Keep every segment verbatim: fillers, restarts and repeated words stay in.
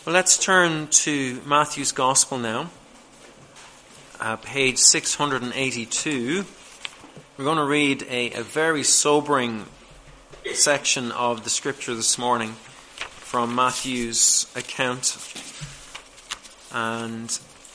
Well, let's turn to Matthew's Gospel now, uh, page six hundred eighty-two. We're going to read a, a very sobering section of the Scripture this morning from Matthew's account. And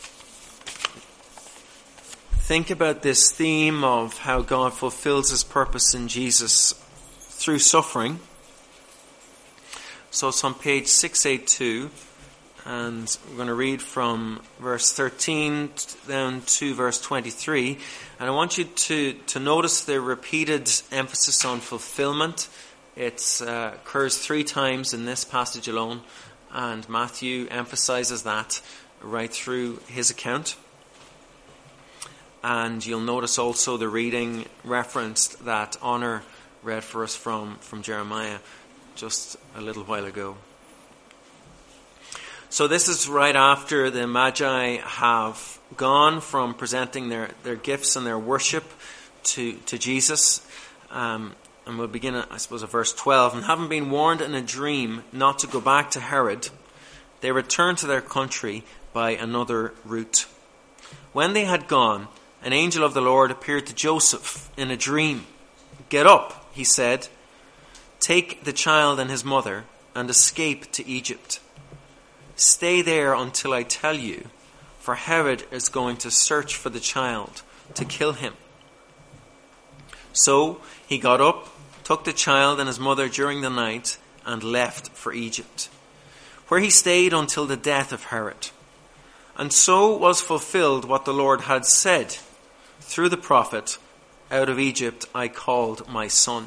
think about this theme of how God fulfills His purpose in Jesus through suffering. So it's on page six eighty-two. And we're going to read from verse thirteen down to verse twenty-three. And I want you to, to notice the repeated emphasis on fulfillment. It uh, occurs three times in this passage alone. And Matthew emphasizes that right through his account. And you'll notice also the reading referenced that Honor read for us from, from Jeremiah just a little while ago. So this is right after the Magi have gone from presenting their, their gifts and their worship to, to Jesus. Um, and we'll begin, at, I suppose, at verse twelve. And having been warned in a dream not to go back to Herod, they returned to their country by another route. When they had gone, an angel of the Lord appeared to Joseph in a dream. "Get up," he said, "take the child and his mother and escape to Egypt. Stay there until I tell you, for Herod is going to search for the child to kill him." So he got up, took the child and his mother during the night, and left for Egypt, where he stayed until the death of Herod. And so was fulfilled what the Lord had said through the prophet, "Out of Egypt I called my son."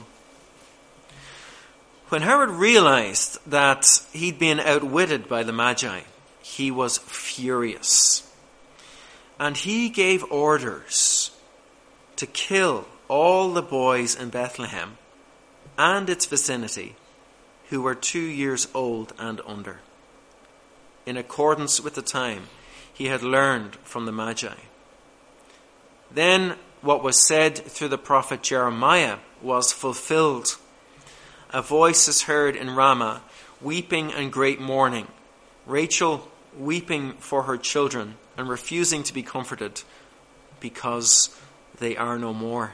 When Herod realized that he'd been outwitted by the Magi, he was furious. And he gave orders to kill all the boys in Bethlehem and its vicinity who were two years old and under, in accordance with the time he had learned from the Magi. Then what was said through the prophet Jeremiah was fulfilled. "A voice is heard in Ramah, weeping and great mourning, Rachel weeping for her children and refusing to be comforted, because they are no more."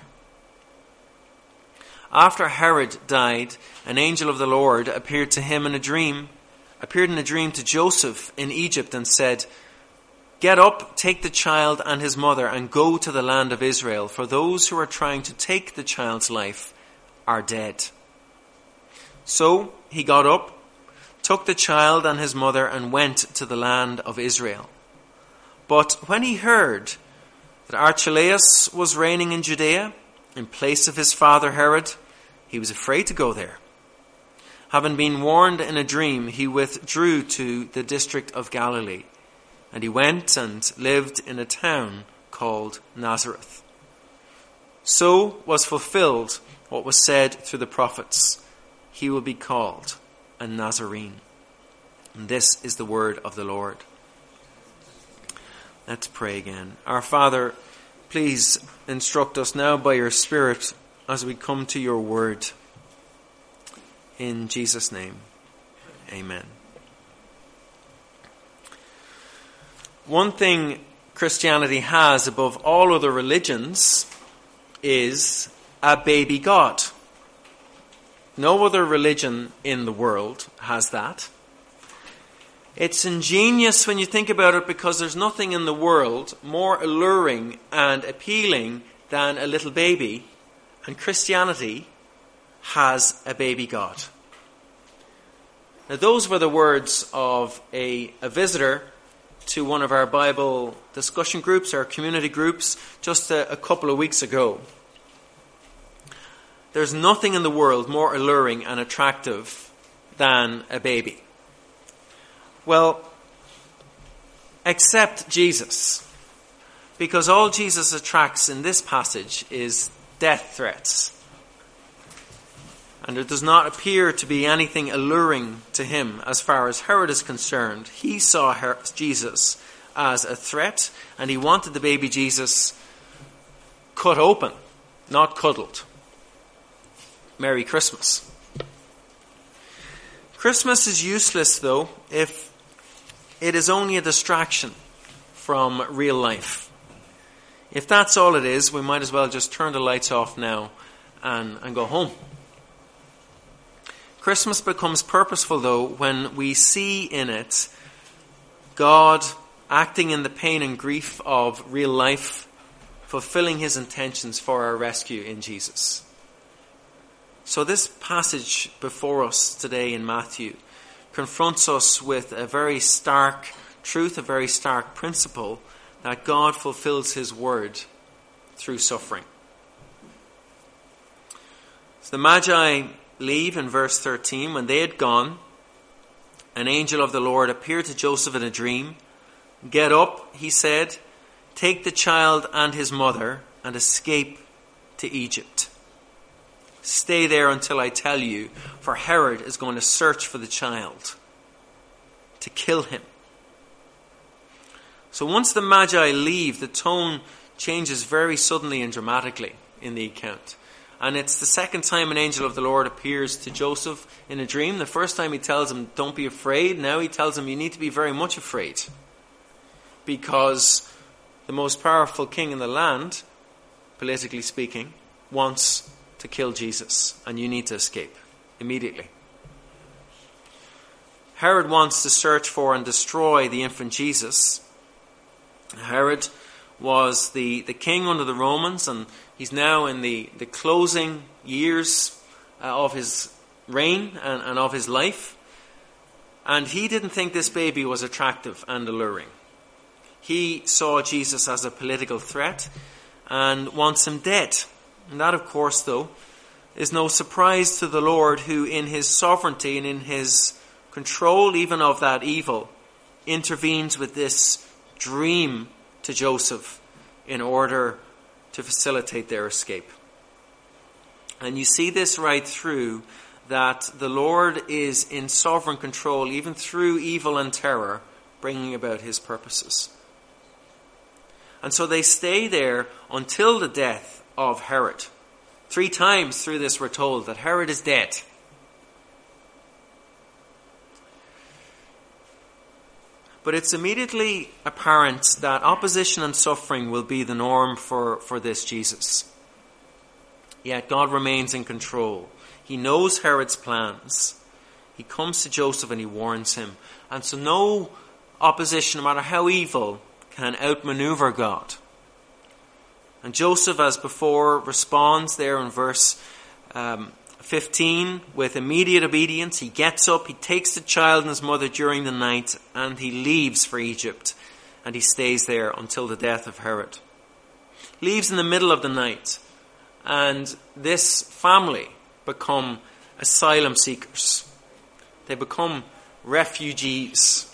After Herod died, an angel of the Lord appeared to him in a dream, appeared in a dream to Joseph in Egypt and said, "Get up, take the child and his mother and go to the land of Israel, for those who are trying to take the child's life are dead." So he got up, took the child and his mother and went to the land of Israel. But when he heard that Archelaus was reigning in Judea in place of his father Herod, he was afraid to go there. Having been warned in a dream, he withdrew to the district of Galilee, and he went and lived in a town called Nazareth. So was fulfilled what was said through the prophets, "He will be called a Nazarene." And this is the word of the Lord. Let's pray again. Our Father, please instruct us now by your Spirit as we come to your word. In Jesus' name, amen. One thing Christianity has above all other religions is a baby God. No other religion in the world has that. It's ingenious when you think about it, because there's nothing in the world more alluring and appealing than a little baby, and Christianity has a baby God. Now, those were the words of a, a visitor to one of our Bible discussion groups, our community groups, just a, a couple of weeks ago. There's nothing in the world more alluring and attractive than a baby. Well, except Jesus. Because all Jesus attracts in this passage is death threats. And there does not appear to be anything alluring to him as far as Herod is concerned. He saw Her- Jesus as a threat, and he wanted the baby Jesus cut open, not cuddled. Merry Christmas. Christmas is useless, though, if it is only a distraction from real life. If that's all it is, we might as well just turn the lights off now and, and go home. Christmas becomes purposeful, though, when we see in it God acting in the pain and grief of real life, fulfilling his intentions for our rescue in Jesus. So this passage before us today in Matthew confronts us with a very stark truth, a very stark principle, that God fulfills his word through suffering. So the Magi leave in verse thirteen. When they had gone, an angel of the Lord appeared to Joseph in a dream. "Get up," he said, "take the child and his mother and escape to Egypt. Stay there until I tell you, for Herod is going to search for the child to kill him." So once the Magi leave, the tone changes very suddenly and dramatically in the account. And it's the second time an angel of the Lord appears to Joseph in a dream. The first time he tells him, don't be afraid. Now he tells him, you need to be very much afraid. Because the most powerful king in the land, politically speaking, wants to kill Jesus. And you need to escape immediately. Herod wants to search for and destroy the infant Jesus. Herod was the, the king under the Romans, and he's now in the, the closing years uh, of his reign and, and of his life. And he didn't think this baby was attractive and alluring. He saw Jesus as a political threat and wants him dead. And that, of course, though, is no surprise to the Lord, who in his sovereignty and in his control even of that evil intervenes with this dream to Joseph in order to facilitate their escape. And you see this right through, that the Lord is in sovereign control even through evil and terror, bringing about his purposes. And so they stay there until the death of Herod. Three times through this we're told that Herod is dead. But it's immediately apparent that opposition and suffering will be the norm for, for this Jesus. Yet God remains in control. He knows Herod's plans. He comes to Joseph and he warns him. And so no opposition, no matter how evil, can outmaneuver God. And Joseph, as before, responds there in verse um, fifteen with immediate obedience. He gets up, he takes the child and his mother during the night, and he leaves for Egypt. And he stays there until the death of Herod. Leaves in the middle of the night. And this family become asylum seekers. They become refugees.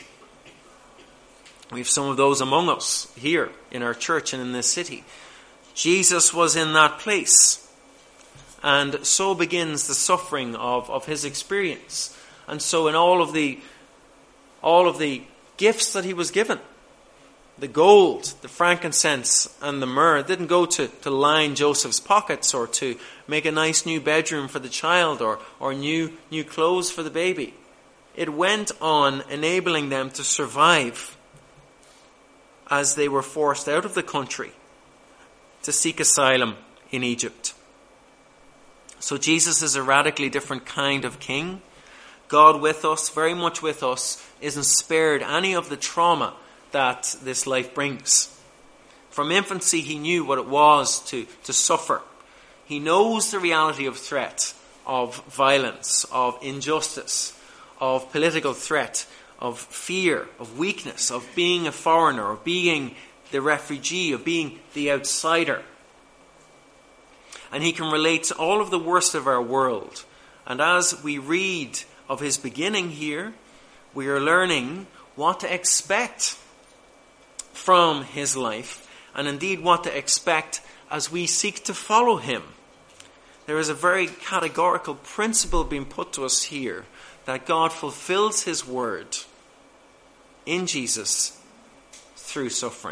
We have some of those among us here in our church and in this city. Jesus was in that place. And so begins the suffering of, of his experience. And so in all of the all of the gifts that he was given, the gold, the frankincense, and the myrrh didn't go to, to line Joseph's pockets or to make a nice new bedroom for the child or, or new, new clothes for the baby. It went on enabling them to survive as they were forced out of the country to seek asylum in Egypt. So Jesus is a radically different kind of king. God with us, very much with us, isn't spared any of the trauma that this life brings. From infancy, he knew what it was to, to suffer. He knows the reality of threat, of violence, of injustice, of political threat, of fear, of weakness, of being a foreigner, of being the refugee, of being the outsider. And he can relate to all of the worst of our world. And as we read of his beginning here, we are learning what to expect from his life, and indeed what to expect as we seek to follow him. There is a very categorical principle being put to us here, that God fulfills his word in Jesus through suffering.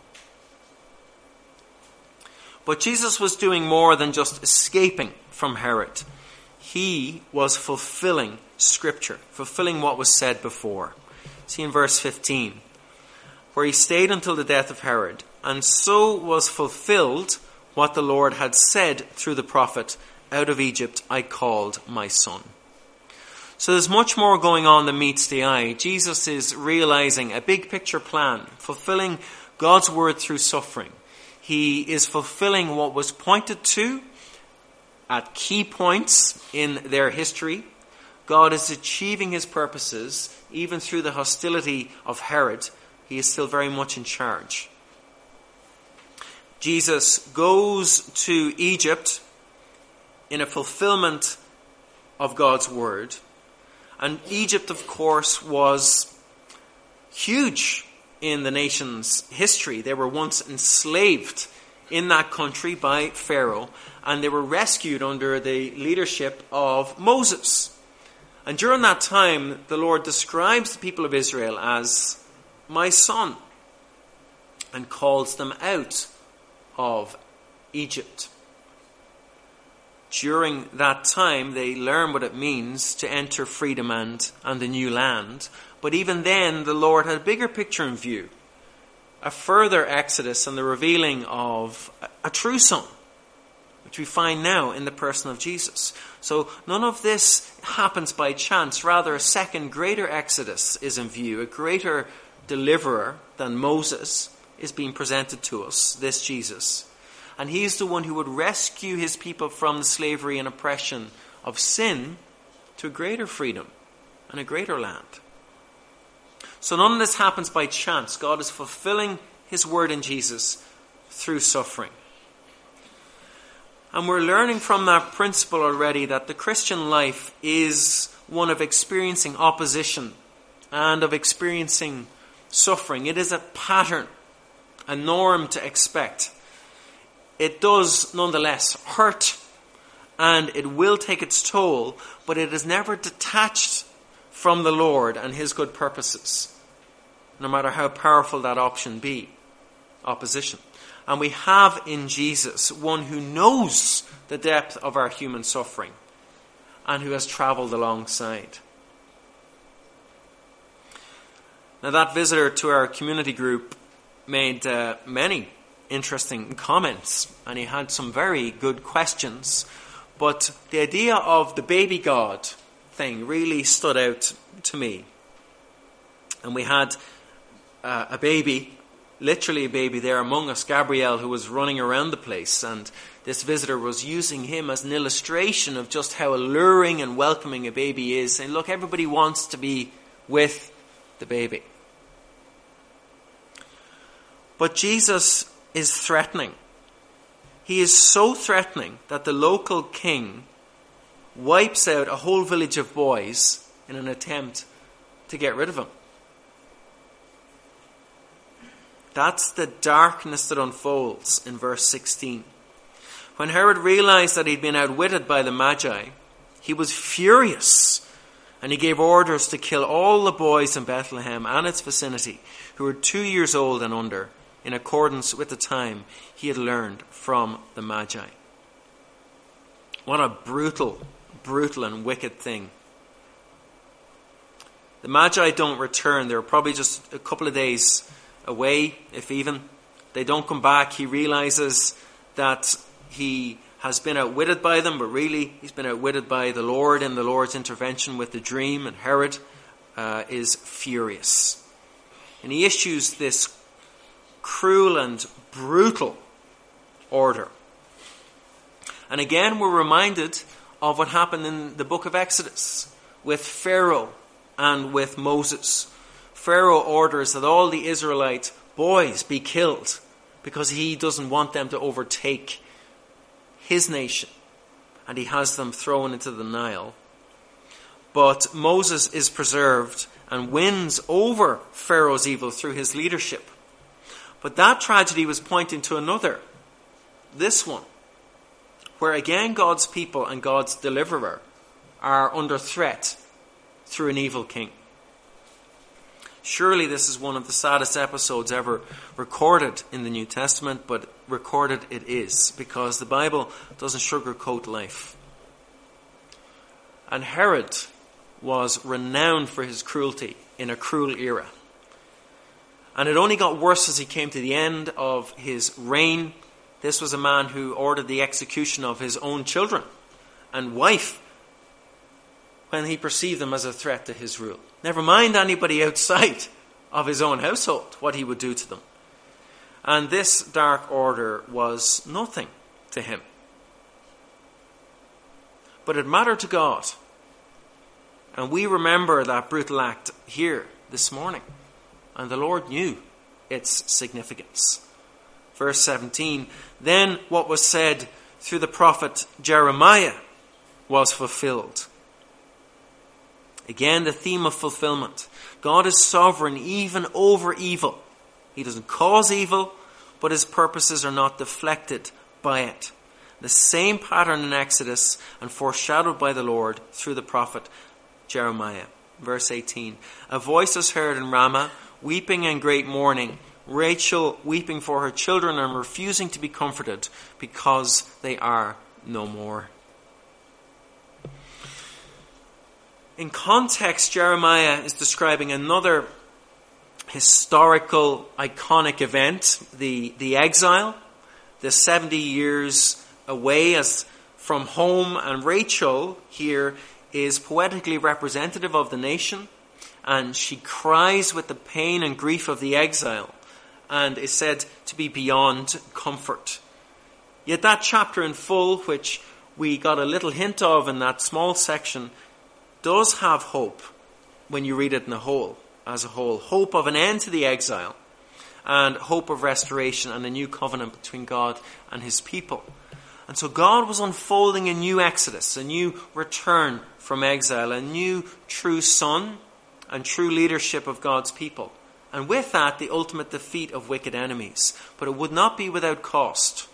But Jesus was doing more than just escaping from Herod. He was fulfilling Scripture, fulfilling what was said before. See in verse fifteen, where he stayed until the death of Herod, and so was fulfilled what the Lord had said through the prophet, out of Egypt I called my son. So there's much more going on than meets the eye. Jesus is realizing a big picture plan, fulfilling God's word through suffering. He is fulfilling what was pointed to at key points in their history. God is achieving his purposes even through the hostility of Herod. He is still very much in charge. Jesus goes to Egypt in a fulfillment of God's word. And Egypt, of course, was huge in the nation's history. They were once enslaved in that country by Pharaoh, and they were rescued under the leadership of Moses. And during that time, the Lord describes the people of Israel as my son and calls them out of Egypt. During that time, they learn what it means to enter freedom and, and the new land. But even then, the Lord had a bigger picture in view. A further exodus and the revealing of a, a true son, which we find now in the person of Jesus. So none of this happens by chance. Rather, a second greater exodus is in view. A greater deliverer than Moses is being presented to us, this Jesus. And he is the one who would rescue his people from the slavery and oppression of sin to a greater freedom and a greater land. So none of this happens by chance. God is fulfilling his word in Jesus through suffering. And we're learning from that principle already that the Christian life is one of experiencing opposition and of experiencing suffering. It is a pattern, a norm to expect. It does nonetheless hurt, and it will take its toll, but it is never detached from the Lord and his good purposes, no matter how powerful that option be, opposition. And we have in Jesus one who knows the depth of our human suffering and who has travelled alongside. Now, that visitor to our community group made uh, many interesting comments, and he had some very good questions, but the idea of the baby God thing really stood out to me. And we had uh, a baby, literally a baby there among us, Gabriel, who was running around the place, and this visitor was using him as an illustration of just how alluring and welcoming a baby is, saying, look, everybody wants to be with the baby. But Jesus is threatening. He is so threatening that the local king wipes out a whole village of boys in an attempt to get rid of him. That's the darkness that unfolds in verse sixteen. When Herod realized that he'd been outwitted by the Magi, he was furious, and he gave orders to kill all the boys in Bethlehem and its vicinity who were two years old and under, in accordance with the time he had learned from the Magi. What a brutal, brutal and wicked thing. The Magi don't return. They're probably just a couple of days away, if even. They don't come back. He realizes that he has been outwitted by them, but really he's been outwitted by the Lord and the Lord's intervention with the dream, and Herod uh, is furious. And he issues this cruel and brutal order. And again, we're reminded of what happened in the book of Exodus with Pharaoh and with Moses. Pharaoh orders that all the Israelite boys be killed because he doesn't want them to overtake his nation, and he has them thrown into the Nile. But Moses is preserved and wins over Pharaoh's evil through his leadership. But that tragedy was pointing to another, this one, where again God's people and God's deliverer are under threat through an evil king. Surely this is one of the saddest episodes ever recorded in the New Testament, but recorded it is, because the Bible doesn't sugarcoat life. And Herod was renowned for his cruelty in a cruel era. And it only got worse as he came to the end of his reign. This was a man who ordered the execution of his own children and wife when he perceived them as a threat to his rule. Never mind anybody outside of his own household, what he would do to them. And this dark order was nothing to him. But it mattered to God. And we remember that brutal act here this morning. And the Lord knew its significance. Verse seventeen, then what was said through the prophet Jeremiah was fulfilled. Again, the theme of fulfillment. God is sovereign even over evil. He doesn't cause evil, but his purposes are not deflected by it. The same pattern in Exodus and foreshadowed by the Lord through the prophet Jeremiah. Verse eighteen, a voice is heard in Ramah, weeping and great mourning, Rachel weeping for her children and refusing to be comforted because they are no more. In context, Jeremiah is describing another historical, iconic event, the, the exile, the seventy years away as from home, and Rachel here is poetically representative of the nation, and she cries with the pain and grief of the exile, and is said to be beyond comfort. Yet that chapter in full, which we got a little hint of in that small section, does have hope when you read it in the whole, as a whole. Hope of an end to the exile, and hope of restoration and a new covenant between God and his people. And so God was unfolding a new exodus, a new return from exile, a new true son and true leadership of God's people. And with that, the ultimate defeat of wicked enemies. But it would not be without cost.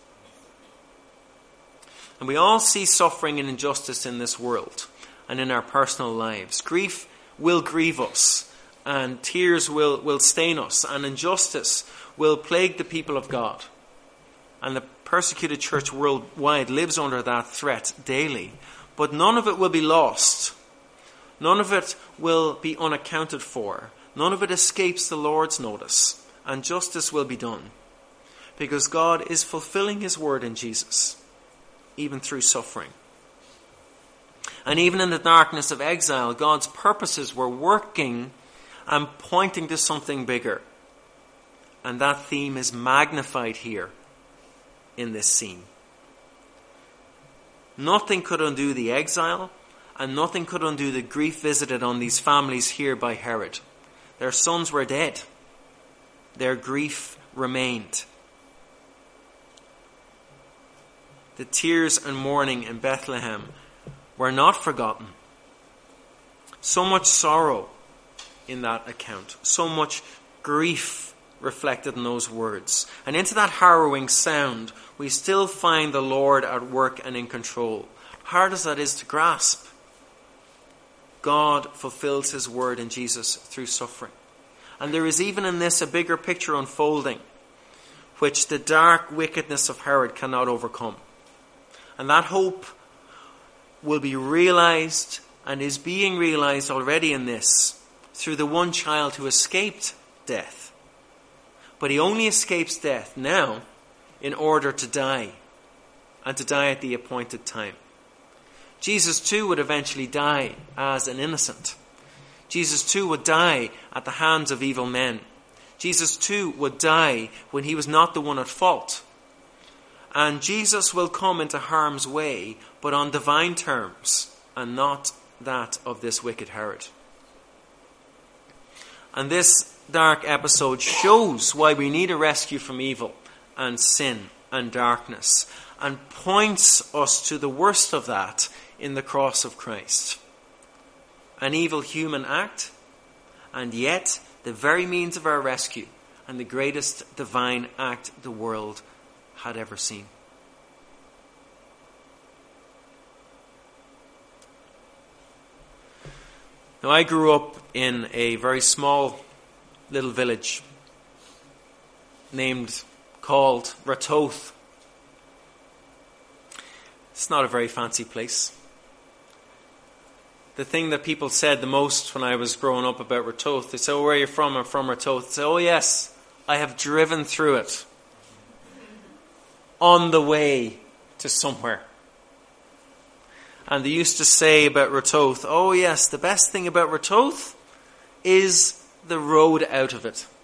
And we all see suffering and injustice in this world and in our personal lives. Grief will grieve us, and tears will, will stain us, and injustice will plague the people of God. And the persecuted church worldwide lives under that threat daily. But none of it will be lost. None of it will be unaccounted for. None of it escapes the Lord's notice. And justice will be done. Because God is fulfilling his word in Jesus, even through suffering. And even in the darkness of exile, God's purposes were working and pointing to something bigger. And that theme is magnified here in this scene. Nothing could undo the exile, and nothing could undo the grief visited on these families here by Herod. Their sons were dead. Their grief remained. The tears and mourning in Bethlehem were not forgotten. So much sorrow in that account. So much grief reflected in those words. And into that harrowing sound, we still find the Lord at work and in control. Hard as that is to grasp, God fulfills his word in Jesus through suffering. And there is even in this a bigger picture unfolding, which the dark wickedness of Herod cannot overcome. And that hope will be realized and is being realized already in this through the one child who escaped death. But he only escapes death now in order to die, and to die at the appointed time. Jesus too would eventually die as an innocent. Jesus too would die at the hands of evil men. Jesus too would die when he was not the one at fault. And Jesus will come into harm's way, but on divine terms, and not that of this wicked Herod. And this dark episode shows why we need a rescue from evil and sin and darkness, and points us to the worst of that in the cross of Christ. An evil human act, and yet the very means of our rescue, and the greatest divine act the world had ever seen. Now, I grew up in a very small little village named, called Ratoath. It's not a very fancy place. the thing that people said the most when I was growing up about Ratoath. They say, oh, where are you from? I'm from Ratoath. They say, oh yes, I have driven through it on the way to somewhere. And they used to say about Ratoath, oh yes, the best thing about Ratoath is the road out of it.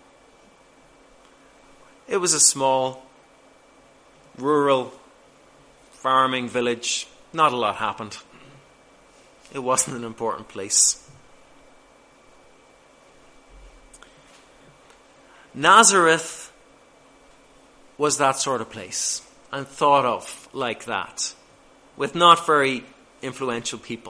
It was a small, rural, farming village. Not a lot happened. It wasn't an important place. Nazareth was that sort of place, and thought of like that, with not very influential people.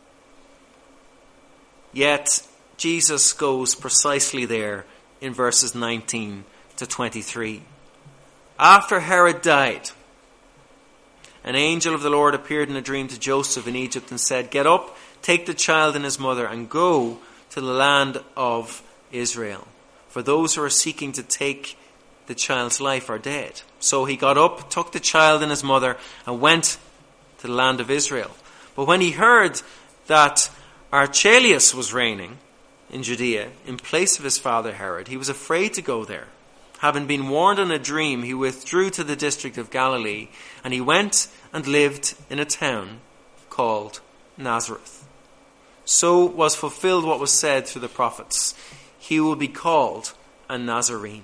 Yet Jesus goes precisely there in verses nineteen to twenty-three. After Herod died, an angel of the Lord appeared in a dream to Joseph in Egypt and said, get up, take the child and his mother, and go to the land of Israel. For those who are seeking to take the child's life are dead. So he got up, took the child and his mother, and went to the land of Israel. But when he heard that Archelaus was reigning in Judea in place of his father Herod, he was afraid to go there. Having been warned in a dream, he withdrew to the district of Galilee, and he went and lived in a town called Nazareth. So was fulfilled what was said through the prophets. He will be called a Nazarene.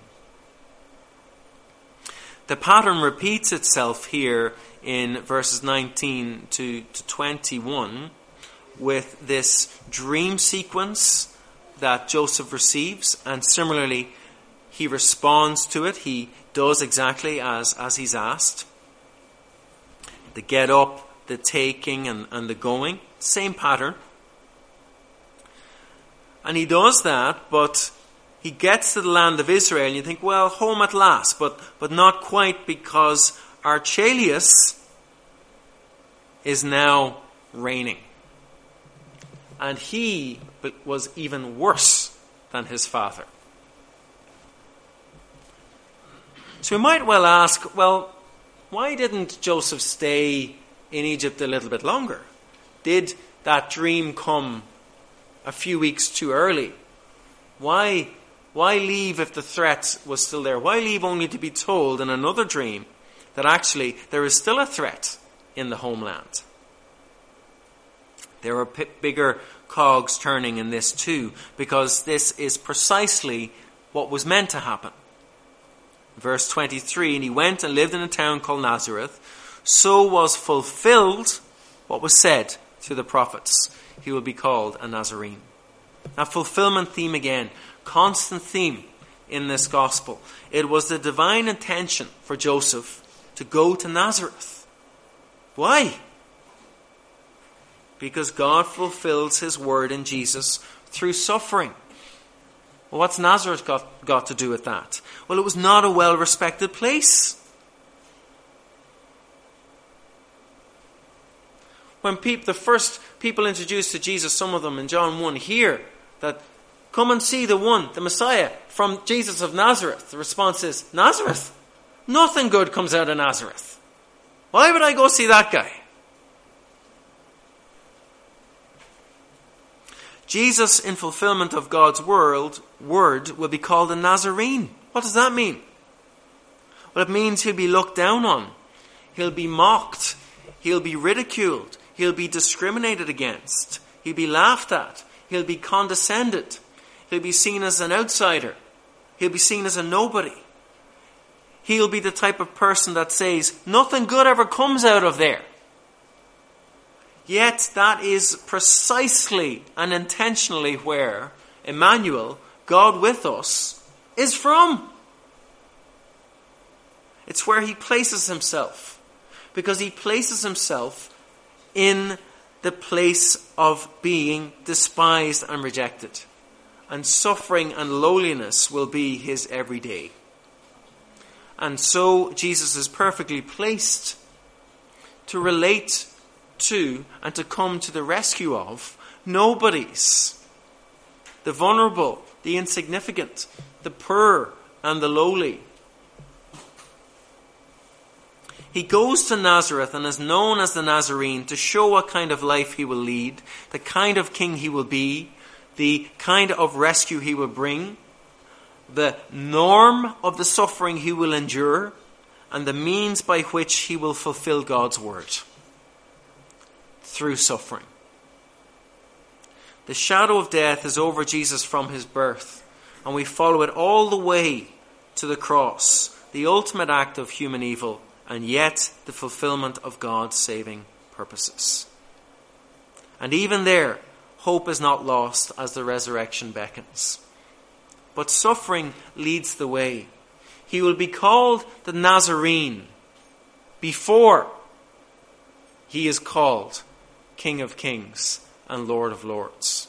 The pattern repeats itself here in verses nineteen to twenty-one with this dream sequence that Joseph receives, and similarly he responds to it. He does exactly as, as he's asked. The get up, the taking, and, and the going. Same pattern. And he does that, but he gets to the land of Israel, and you think, well, home at last, but, but not quite, because Archelaus is now reigning. And he was even worse than his father. So we might well ask, well, why didn't Joseph stay in Egypt a little bit longer? Did that dream come a few weeks too early? Why, why leave if the threat was still there? Why leave only to be told in another dream that actually there is still a threat in the homeland? There are p- bigger cogs turning in this too, because this is precisely what was meant to happen. Verse twenty-three, and he went and lived in a town called Nazareth. So was fulfilled what was said through the prophets. He will be called a Nazarene. A fulfillment theme again. Constant theme in this gospel. It was the divine intention for Joseph to go to Nazareth. Why? Because God fulfills his word in Jesus through suffering. Well, what's Nazareth got, got to do with that? Well, it was not a well-respected place. When people, the first people introduced to Jesus, some of them in John one, hear that, come and see the one, the Messiah, from Jesus of Nazareth. The response is, Nazareth? Nothing good comes out of Nazareth. Why would I go see that guy? Jesus, in fulfillment of God's word, word, will be called a Nazarene. What does that mean? Well, it means he'll be looked down on. He'll be mocked. He'll be ridiculed. He'll be discriminated against. He'll be laughed at. He'll be condescended. He'll be seen as an outsider. He'll be seen as a nobody. He'll be the type of person that says, nothing good ever comes out of there. Yet that is precisely and intentionally where Emmanuel, God with us, is from. It's where he places himself. Because he places himself in the place of being despised and rejected. And suffering and lowliness will be his everyday. And so Jesus is perfectly placed to relate to and to come to the rescue of nobodies. The vulnerable, the insignificant, the poor and the lowly. He goes to Nazareth and is known as the Nazarene to show what kind of life he will lead, the kind of king he will be, the kind of rescue he will bring, the norm of the suffering he will endure, and the means by which he will fulfill God's word through suffering. The shadow of death is over Jesus from his birth, and we follow it all the way to the cross, the ultimate act of human evil, and yet the fulfillment of God's saving purposes. And even there, hope is not lost as the resurrection beckons. But suffering leads the way. He will be called the Nazarene before he is called King of Kings and Lord of Lords.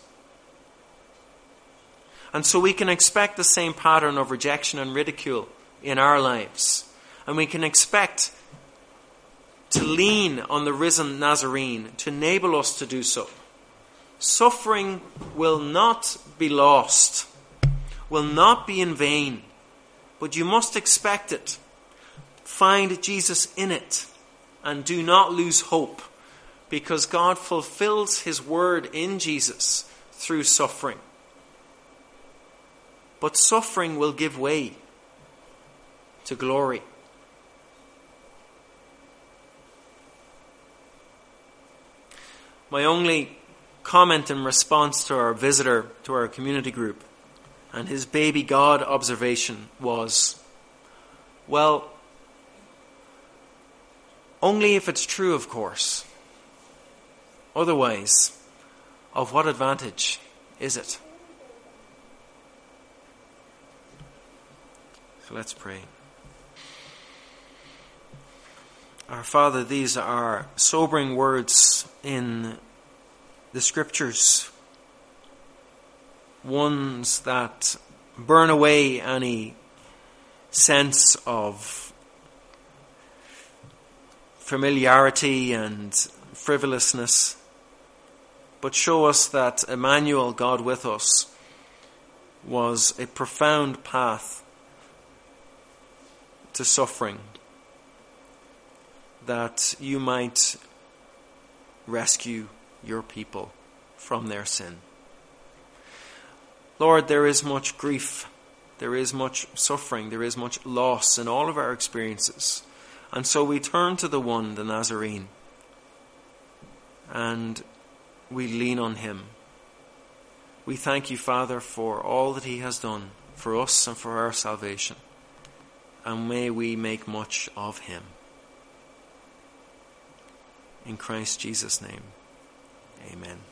And so we can expect the same pattern of rejection and ridicule in our lives. And we can expect to lean on the risen Nazarene to enable us to do so. Suffering will not be lost, will not be in vain, but you must expect it. Find Jesus in it and do not lose hope, because God fulfills his word in Jesus through suffering. But suffering will give way to glory. My only comment in response to our visitor to our community group and his baby God observation was, well, only if it's true, of course. Otherwise, of what advantage is it? So let's pray. Our Father, these are sobering words in the Scriptures, ones that burn away any sense of familiarity and frivolousness, but show us that Emmanuel, God with us, was a profound path to suffering, that you might rescue your people from their sin. Lord, there is much grief, there is much suffering, there is much loss in all of our experiences. And so we turn to the one, the Nazarene, and we lean on him. We thank you, Father, for all that he has done for us and for our salvation. And may we make much of him. In Christ Jesus' name, amen.